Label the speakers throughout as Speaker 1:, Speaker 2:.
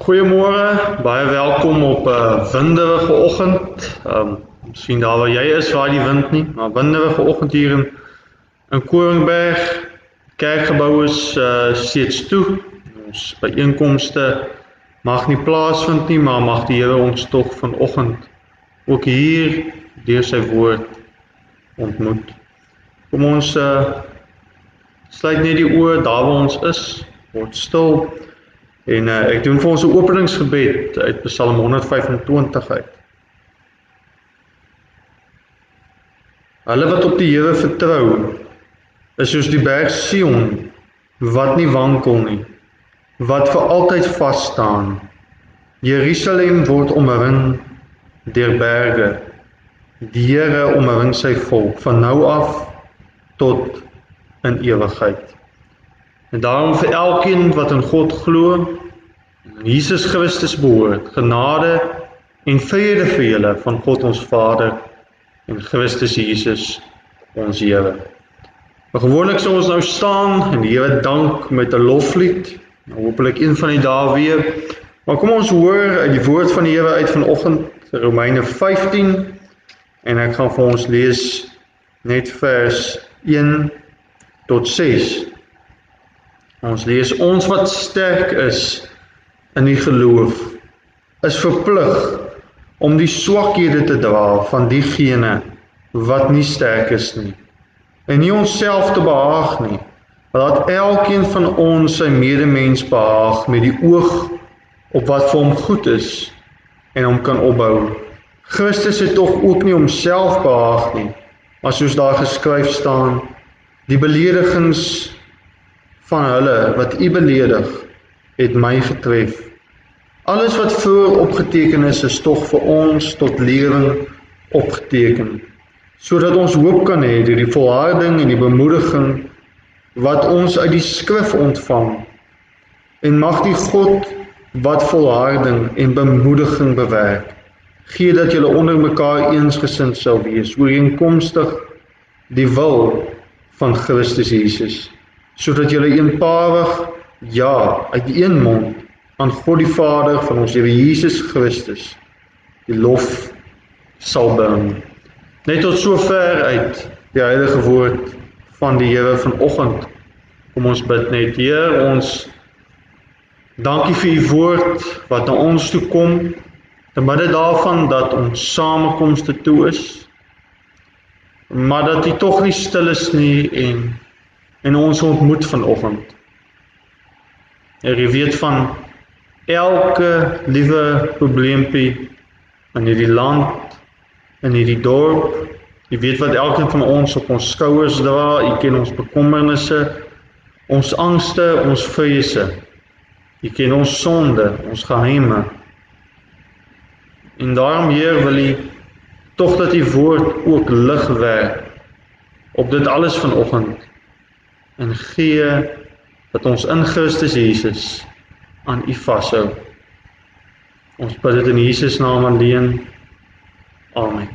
Speaker 1: Goeiemôre, baie welkom op 'n winderige oggend. Miskien daar waar jy is, waar die wind nie, maar winderige oggend hier in Koringberg. Kerkgebou is steeds toe. Ons byeenkomste mag nie plaasvind nie, maar mag die Here ons tog vanoggend ook hier deur sy woord ontmoet. Kom ons sluit net die oë daar waar ons is, word stil. En ek doen vir ons 'n openingsgebed uit Psalm 125 uit. Hulle wat op die Here vertrou, is soos die berg Sion, wat nie wankel nie, wat vir altyd vas staan. Jerusalem word omring deur berge. Die Here omring sy volk van nou af tot in ewigheid. En daarom vir elkeen wat in God glo, en Jesus Christus behoort, genade en vrede vir julle van God ons Vader en Christus Jesus ons Here. Maar gewoonlik sal ons nou staan en die Here dank met 'n loflied, nou hopelik een van die dae weer. Maar kom ons hoor uit die woord van die Here uit vanoggend, Romeine 15, en ek gaan vir ons lees net vers 1 tot 6. Ons lees, ons wat sterk is in die geloof, is verplig om die swakhede te dra van diegene wat nie sterk is nie, en nie onsself te behaag nie, maar laat elkeen van ons sy medemens behaag met die oog op wat vir hom goed is en hom kan opbou. Christus het tog ook nie homself behaag nie, maar soos daar geskryf staan, die beledigings van hulle wat u beledig, het my getref. Alles wat voor opgeteken is tog vir ons tot lering opgeteken, sodat ons hoop kan hê deur die volharding en die bemoediging wat ons uit die skrif ontvang. En mag die God wat volharding en bemoediging bewerk, gee dat julle onder mekaar eensgesind sal wees, ooreenkomstig die wil van Christus Jesus, sodat julle eenparig ja uit een mond aan God die Vader van ons Here Jesus Christus die lof sal bring. Net tot sover uit die heilige woord van die Here vanoggend. Kom ons bid net. Heer, ons dankie vir u woord wat na ons toe kom, te midde daarvan dat ons samekomste toe is, maar dat u tog nie stil is nie en ons ontmoet vanoggend. U weet van elke liewe probleempie in hierdie land, in hierdie dorp. U weet wat elkeen van ons op ons skouers dra. U ken ons bekommernisse, ons angste, ons vrese. U ken ons sonde, ons geheime. En daarom, Heer, wil u tog dat die woord ook lig werp op dit alles vanoggend en gee dat ons in Christus Jesus aan u vashou. Ons bid dit in Jesus naam alleen. Amen.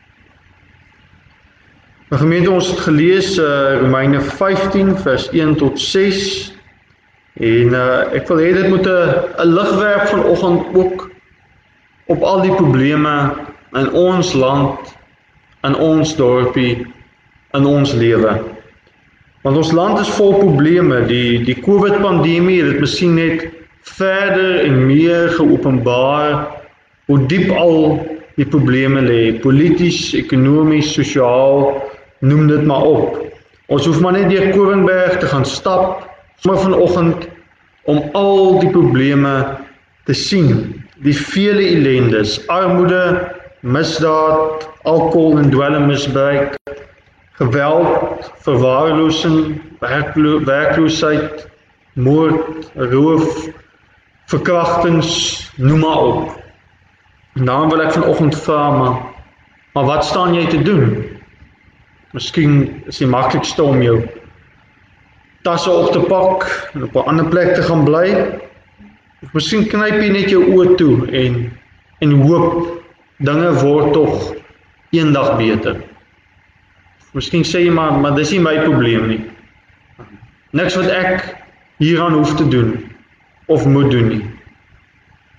Speaker 1: Maar gemeente, ons het gelees Romeine 15 vers 1 tot 6 en ek wil hê dit moet 'n lig werp vanoggend ook op al die probleme in ons land, in ons dorpie, in ons lewe. Want ons land is vol probleme. Die COVID-pandemie het dit miskien net verder en meer geopenbaar hoe diep al die probleme lê, polities, ekonomies, sosiaal, noem dit maar op. Ons hoef maar net deur Koringberg te gaan stap, sommer vanoggend, om al die probleme te sien. Die vele ellendes, armoede, misdaad, alkohol en dwelmmisbruik, geweld, verwaarlosing, werkloosheid, moord, roof, verkrachtings, noem maar op. En daarom wil ek vanoggend vra, maar wat staan jy te doen? Miskien is die maklikste om jou tasse op te pak en op 'n ander plek te gaan bly. Of miskien knyp jy net jou oë toe en hoop dinge word tog eendag beter. Miskien sê jy maar dis nie my probleem nie. Niks wat ek hieraan hoef te doen of moet doen nie.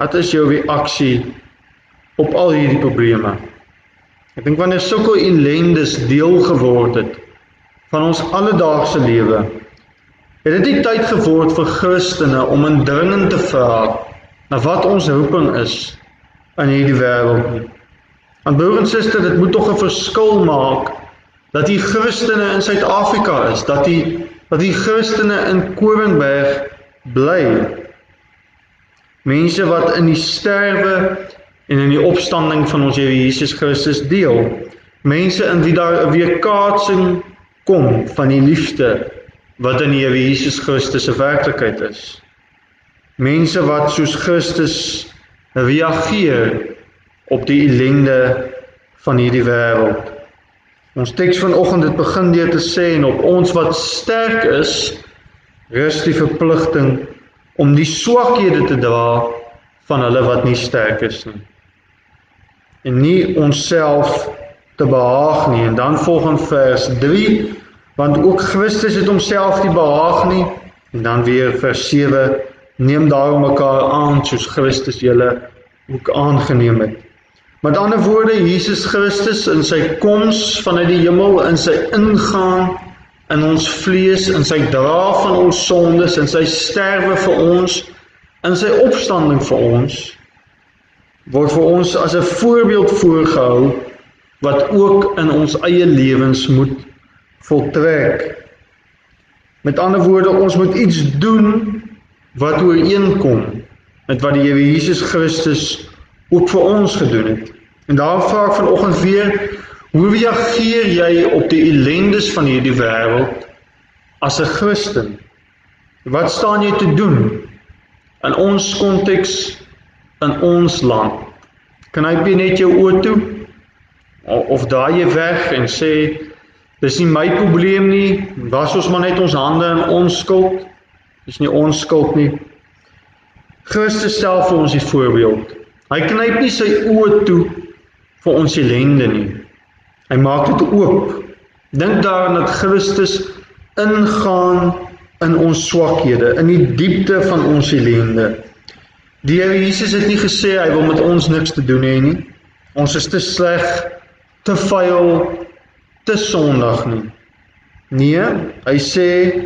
Speaker 1: Wat is jou reaksie op al hierdie probleme? Ek dink wanneer sulke ellendes deel geword het van ons alledaagse lewe, het dit nie tyd geword vir Christene om indringend te vra na wat ons roeping is in hierdie wêreld nie. Want broer en suster, dit moet tog 'n verskil maak dat die Christene in Suid-Afrika is, dat die Christene in Koringberg bly. Mense wat in die sterwe en in die opstanding van ons Here Jesus Christus deel. Mense in wie daar 'n weerkaatsing kom van die liefde wat in die Here Jesus Christus se werklikheid is. Mense wat soos Christus reageer op die ellende van hierdie wêreld. Ons teks vanoggend het begin deur te sê, en op ons wat sterk is, rus die verpligting om die swakhede te dra van hulle wat nie sterk is nie. En nie onsself te behaag nie. En dan volg in vers 3, want ook Christus het homself nie behaag nie. En dan weer vers 7, neem daarom mekaar aan soos Christus julle ook aangeneem het. Met ander woorde, Jesus Christus in sy koms vanuit die hemel, in sy ingaan in ons vlees, in sy dra van ons sondes, in sy sterwe vir ons, in sy opstanding vir ons, word vir ons as 'n voorbeeld voorgehou, wat ook in ons eie lewens moet voltrek. Met ander woorde, ons moet iets doen wat ooreenkom met wat die Here Jesus Christus ook vir ons gedoen het. En daarom vra ek vanoggend weer, hoe reageer jy op die ellendes van hierdie wêreld as 'n Christen? Wat staan jy te doen in ons konteks, in ons land? Knyp jy net jou oë toe? Of draai jy weg en sê, dis nie my probleem nie, was ons maar net ons hande in ons skuld? Dis nie ons skuld nie. Christus stel vir ons die voorbeeld. Hy knyp nie sy oë toe vir ons ellende nie. Hy maak dit oop. Dink daaraan dat Christus ingaan in ons swakhede, in die diepte van ons ellende. Die Here Jesus het nie gesê hy wil met ons niks te doen hê nie. Ons is te sleg, te vuil, te sondig nie. Nee, hy sê,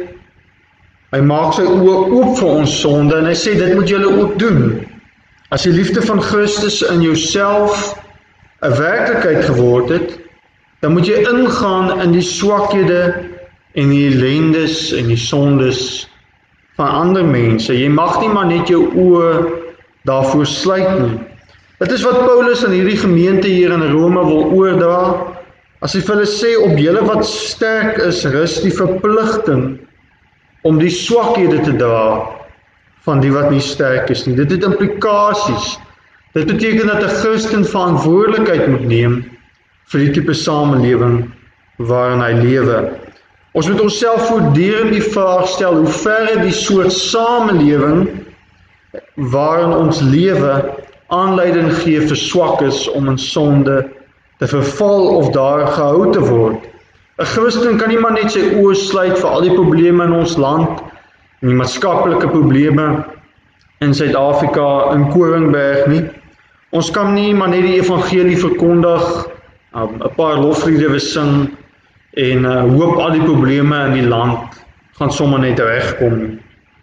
Speaker 1: hy maak sy oë oop vir ons sonde en hy sê dit moet julle ook doen. As die liefde van Christus in jouself 'n werklikheid geword het, dan moet jy ingaan in die swakhede en die ellendes en die sondes van ander mense. Jy mag nie maar net jou oë daarvoor sluit nie. Dit is wat Paulus in hierdie gemeente hier in Rome wil oordra, as hy vir hulle sê, op julle wat sterk is, rus die verpligting om die swakhede te dra van die wat nie sterk is nie. Dit het implikasies. Dit beteken dat 'n Christen verantwoordelikheid moet neem vir die tipe samelewing waarin hy lewe. Ons moet onsself voortdurend die vraag stel, hoe ver die soort samelewing waarin ons lewe aanleiding gee vir swakkes om in sonde te verval of daar gehou te word. 'n Christen kan nie maar net sy oë sluit vir al die probleme in ons land, en die maatskaplike probleme in Suid-Afrika, in Koringberg nie. Ons kan nie maar net die evangelie verkondig, 'n paar lofliedere sing, en hoop al die probleme in die land gaan sommer net regkom nie.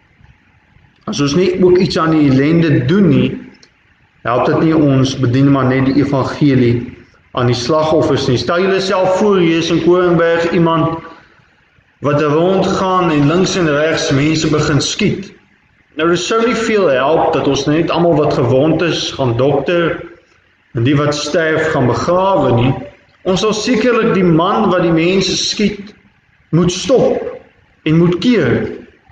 Speaker 1: As ons nie ook iets aan die ellende doen nie, help dit nie ons bedien maar net die evangelie aan die slagoffers nie. Stel julle self voor, hier is in Koringberg iemand wat rondgaan en links en regs mense begin skiet. Nou, dit sou nie veel help dat ons net almal wat gewond is gaan dokter en die wat sterf gaan begrawe nie. Ons sal sekerlik die man wat die mense skiet moet stop en moet keer.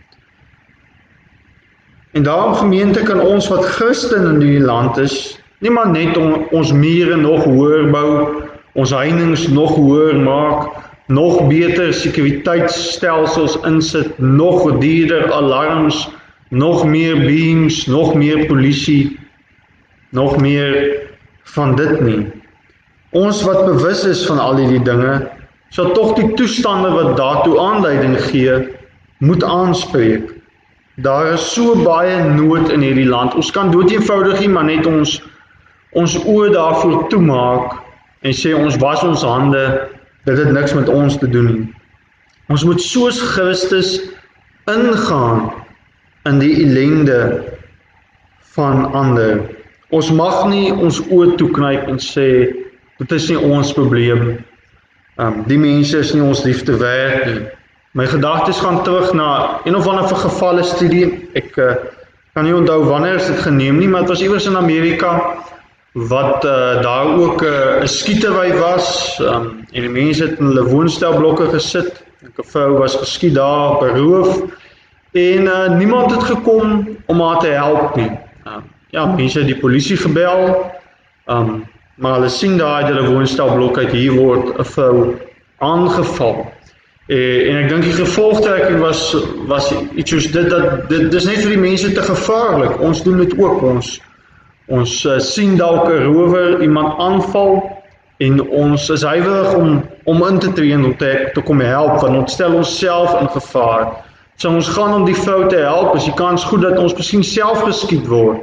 Speaker 1: En daarom gemeente kan ons wat Christen in die land is, nie maar net ons mure nog hoër bou, ons heininge nog hoër maak, nog beter sekuriteitsstelsels insit, nog duurder alarms, nog meer beams, nog meer polisie, nog meer van dit nie. Ons wat bewus is van al hierdie dinge, sal tog die toestande wat daartoe aanleiding gee, moet aanspreek. Daar is so baie nood in hierdie land. Ons kan dood eenvoudig nie maar net ons oë daarvoor toemaak en sê ons was ons hande, dit het niks met ons te doen nie. Ons moet soos Christus ingaan in die ellende van ander. Ons mag nie ons oë toeknyp en sê, dit is nie ons probleem, die mense is nie ons liefde werd nie. My gedagtes gaan terug na een of ander gevalle studie, ek kan nie onthou wanneer is dit geneem nie, maar het was iewers in Amerika, wat daar ook 'n skietery was, en die mense het in hulle woonstelblokke gesit, 'n vrou was geskiet daar, beroof, en niemand het gekom om haar te help nie. Ja, mense het die polisie gebel, maar hulle sien daar uit hulle woonstelblok uit, hier word 'n vrou aangeval. En ek dink die gevolgtrekking was iets soos dit is net vir die mense te gevaarlik. Ons doen dit ook, ons sien dalk 'n rower iemand aanval en ons is huiwerig om in te tree en om te kom help, want ons stel onsself in gevaar. So ons gaan om die vrou te help, is die kans goed dat ons miskien self geskiet word,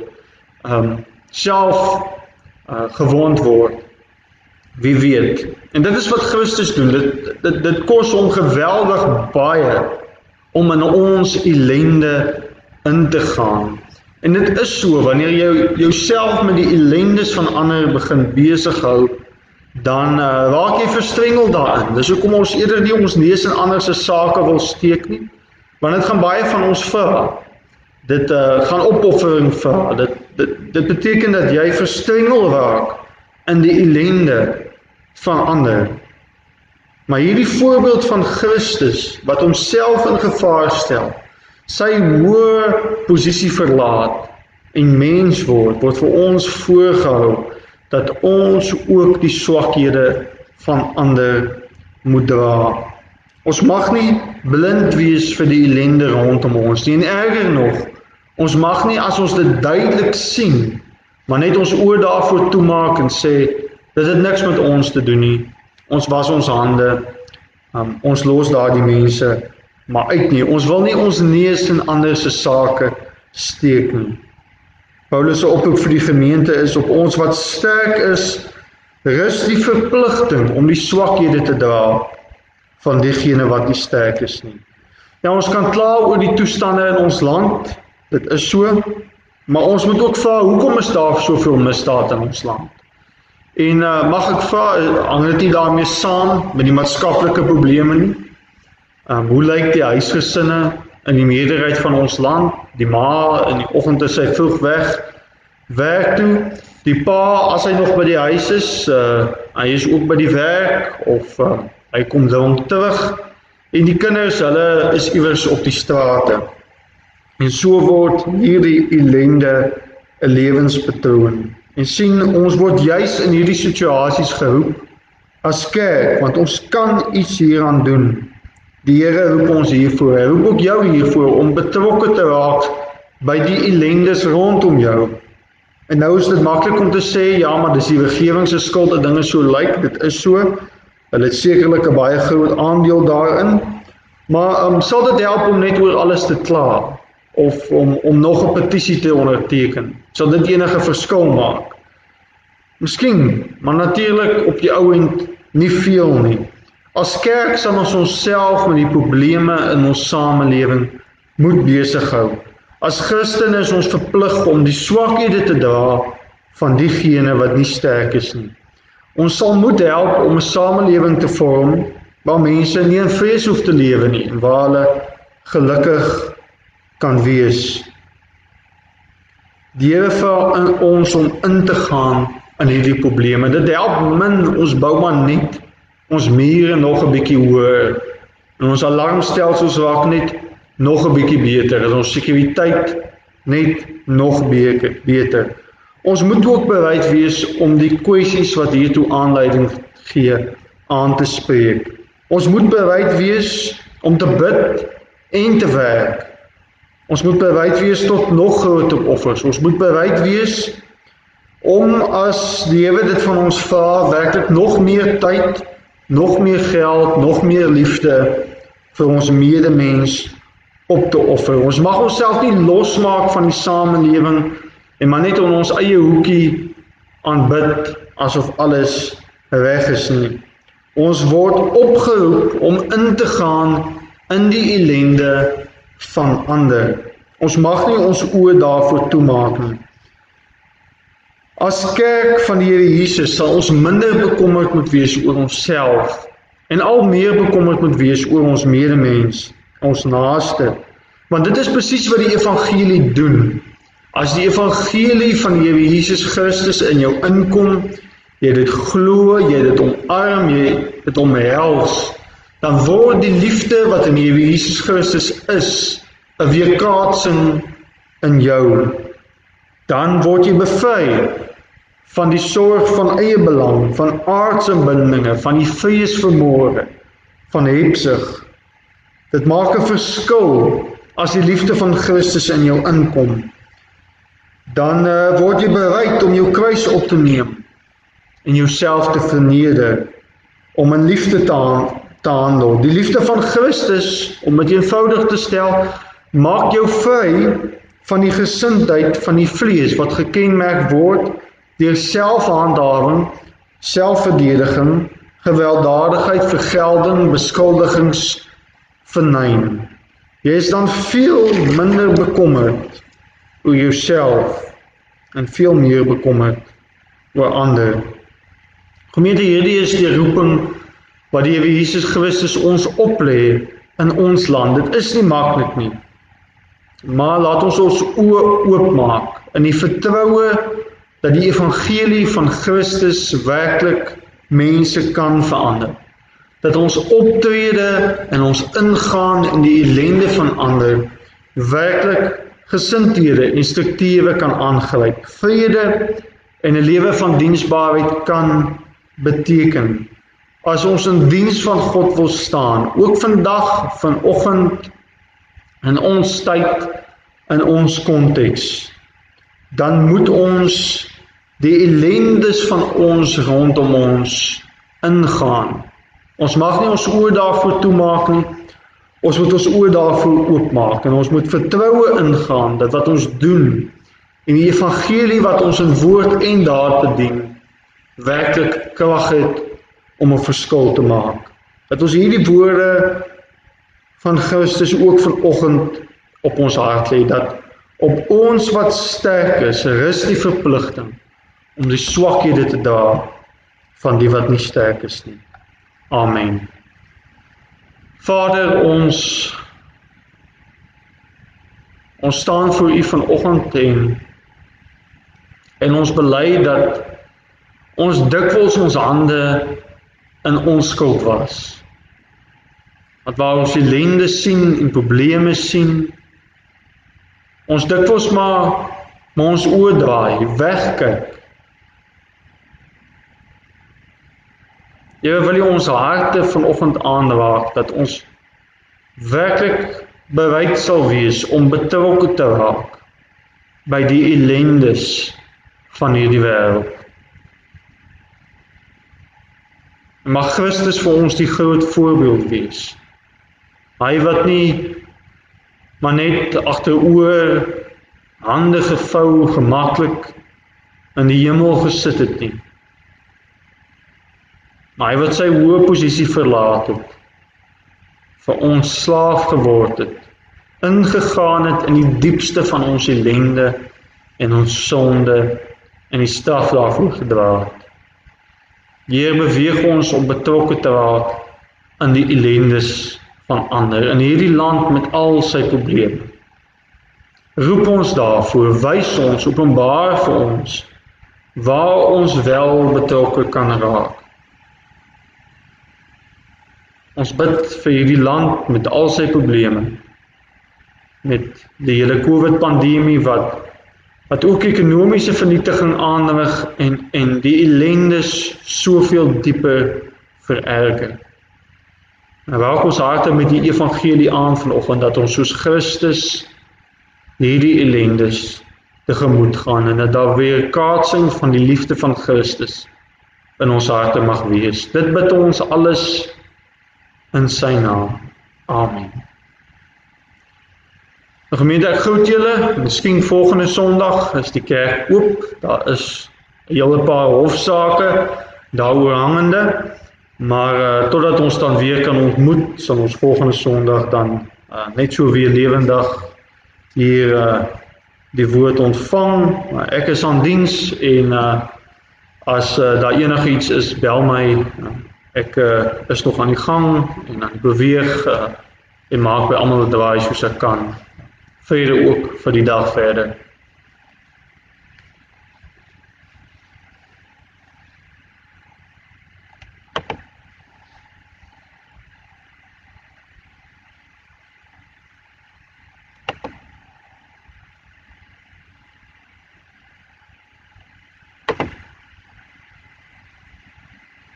Speaker 1: self gewond word. Wie weet. En dit is wat Christus doen. Dit kos hom geweldig baie om in ons ellende in te gaan. En dit is so, wanneer jy jouself met die ellendes van ander begin besig hou, dan raak jy verstrengel daarin. Dis hoekom ons eerder nie ons neus in ander se sake wil steek nie, want dit gaan baie van ons vra. Dit gaan opoffering vra. Dit beteken dat jy verstrengel raak in die ellende van ander. Maar hierdie voorbeeld van Christus, wat homself in gevaar stel, sy hoë posisie verlaat en mens word vir ons voorgehou, dat ons ook die swakhede van ander moet dra. Ons mag nie blind wees vir die ellende rondom ons nie, en erger nog, ons mag nie as ons dit duidelik sien, maar net ons oë daarvoor toemaak en sê, dit het niks met ons te doen nie, ons was ons hande, ons los daar die mense, maar uit nie, ons wil nie ons neus in ander se sake steek nie. Paulus se oproep vir die gemeente is, op ons wat sterk is, rus die verpligting om die swakhede te dra van diegene wat nie sterk is nie. Ja, ons kan kla oor die toestande in ons land, dit is so, maar ons moet ook vra, hoekom is daar soveel misdaad in ons land? En mag ek vra, hang dit nie daarmee saam met die maatskaplike probleme nie? Hoe lyk die huisgesinne in die meerderheid van ons land? Die ma in die oggend is sy vroeg weg, werk toe, die pa as hy nog by die huis is, hy is ook by die werk, of hy kom dronk terug, en die kinders, hulle is iewers op die strate. En so word hierdie ellende 'n lewenspatroon. En sien, ons word juis in hierdie situasies geroep as kerk, want ons kan iets hieraan doen. Die Here roep ons hiervoor, hy roep ook jou hiervoor om betrokke te raak by die ellendes rondom jou. En nou is dit maklik om te sê, ja, maar dis die regering se skuld dat dinge so lyk, dit is so. Hulle het sekerlik 'n baie groot aandeel daarin, maar sal dit help om net oor alles te kla? Of om nog 'n petisie te onderteken? Sal dit enige verskil maak? Miskien, maar natuurlik op die ou end nie veel nie. As kerk sal ons onsself met die probleme in ons samelewing moet besig hou. As Christene is ons verplig om die swakhede te dra van diegene wat nie sterk is nie. Ons sal moet help om 'n samelewing te vorm waar mense nie in vrees hoef te lewe nie en waar hulle gelukkig kan wees. Die Here vra ons om in te gaan in hierdie probleme. Dit help min, ons bou maar net ons mure nog 'n bietjie hoër. En ons alarmstelsels raak net nog 'n bietjie beter. En ons sekuriteit net nog beter. Ons moet ook bereid wees om die kwessies wat hiertoe aanleiding gee aan te spreek. Ons moet bereid wees om te bid en te werk. Ons moet bereid wees tot nog groter offers. Ons moet bereid wees om, as die Here dit van ons vra, werklik nog meer tyd, nog meer geld, nog meer liefde vir ons medemens op te offer. Ons mag onsself nie losmaak van die samelewing en maar net in ons eie hoekie aanbid asof alles reg is nie. Ons word opgeroep om in te gaan in die ellende van ander. Ons mag nie ons oë daarvoor toemaak nie. As kerk van die Here Jesus sal ons minder bekommerd moet wees oor onsself en al meer bekommerd moet wees oor ons medemens, ons naaste. Want dit is presies wat die evangelie doen. As die evangelie van die Here Jesus Christus in jou inkom, jy dit glo, jy dit omarm, jy dit omhels, dan word die liefde wat in die Here Jesus Christus is, 'n weerkaatsing in jou. Dan word jy bevry van die sorg van eie belang, van aardse bindinge, van die vreesvermoë, van hebsug. Dit maak 'n verskil as die liefde van Christus in jou inkom. Dan word jy bereid om jou kruis op te neem en jouself te verneder, om in liefde te handel. Die liefde van Christus, om dit eenvoudig te stel, maak jou vry van die gesindheid van die vlees, wat gekenmerk word deur selfhandhawing, selfverdediging, gewelddadigheid, vergelding, beskuldigings, vernyn. Jy is dan veel minder bekommerd oor jouself en veel meer bekommerd oor ander. Gemeente, hierdie is die roeping wat die Here Jesus Christus ons oplê in ons land. Dit is nie maklik nie, maar laat ons ons oë oopmaak in die vertroue dat die evangelie van Christus werklik mense kan verander. Dat ons optrede en ons ingaan in die ellende van ander werklik gesindhede en strukture kan aangryp, vrede en 'n lewe van diensbaarheid kan beteken. As ons in diens van God wil staan, ook vandag, vanoggend, in ons tyd, in ons konteks, dan moet ons die ellendes van ons rondom ons ingaan. Ons mag nie ons oë daarvoor toemaak nie, ons moet ons oë daarvoor oopmaak en ons moet vertroue ingaan dat wat ons doen en die evangelie wat ons in woord en daad bedien, werklik krag het om 'n verskil te maak. Dat ons hierdie woorde van Christus ook vanoggend op ons hart lê, dat op ons wat sterk is, rus die verpligting om die swakhede te dra van die wat nie sterk is nie. Amen. Vader, ons staan voor U vanoggend en ons bely dat ons dikwels ons hande in ons skuld was. Want waar ons ellende sien en probleme sien, ons dikwels maar ons oë draai, wegkyk. Here, wil U ons harte vanoggend aanraak, dat ons werklik bereid sal wees om betrokke te raak by die ellendes van hierdie wêreld. Mag Christus vir ons die groot voorbeeld wees. Hy wat nie maar net agteroor, hande gevou, gemaklik in die hemel gesit het nie. Maar hy wat sy hoë posisie verlaat het, vir ons slaaf geword het, ingegaan het in die diepste van ons ellende en ons sonde en die straf daarvoor gedra het. Heer, beweeg ons om betrokke te raak in die ellendes van ander, in hierdie land met al sy probleme. Roep ons daarvoor, wys ons, openbaar vir ons, waar ons wel betrokke kan raak. Ons bid vir hierdie land met al sy probleme, met die hele COVID-pandemie wat ook ekonomiese vernietiging aanrig en die ellendes soveel dieper vererger. En raak ons harte met die evangelie aan vanoggend, dat ons soos Christus hierdie ellendes tegemoet gaan en dat daar weer kaatsing van die liefde van Christus in ons harte mag wees. Dit bid ons alles in sy naam. Amen. Gemeente, ek groet julle, miskien volgende Sondag is die kerk oop, daar is 'n hele paar hofsaake daaroor hangende, maar totdat ons dan weer kan ontmoet, sal ons volgende Sondag dan net so weer lewendig hier die woord ontvang. Ek is aan diens en as daar enigiets is, bel my. Ek is nog aan die gang en aan die beweeg en maak by almal 'n draai soos ek kan. Vrede ook vir die dag verder.